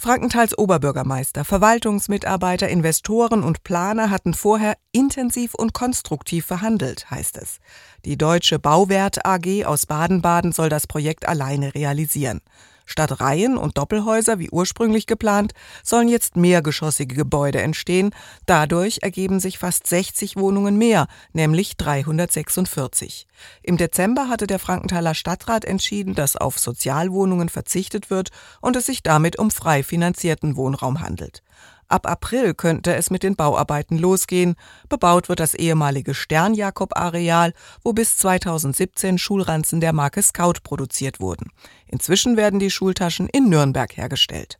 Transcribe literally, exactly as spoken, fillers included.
Frankenthals Oberbürgermeister, Verwaltungsmitarbeiter, Investoren und Planer hatten vorher intensiv und konstruktiv verhandelt, heißt es. Die Deutsche Bauwert A G aus Baden-Baden soll das Projekt alleine realisieren. Statt Reihen- und Doppelhäuser wie ursprünglich geplant, sollen jetzt mehrgeschossige Gebäude entstehen. Dadurch ergeben sich fast sechzig Wohnungen mehr, nämlich dreihundertsechsundvierzig. Im Dezember hatte der Frankenthaler Stadtrat entschieden, dass auf Sozialwohnungen verzichtet wird und es sich damit um frei finanzierten Wohnraum handelt. Ab April könnte es mit den Bauarbeiten losgehen. Bebaut wird das ehemalige Stern-Jakob-Areal, wo bis zweitausendsiebzehn Schulranzen der Marke Scout produziert wurden. Inzwischen werden die Schultaschen in Nürnberg hergestellt.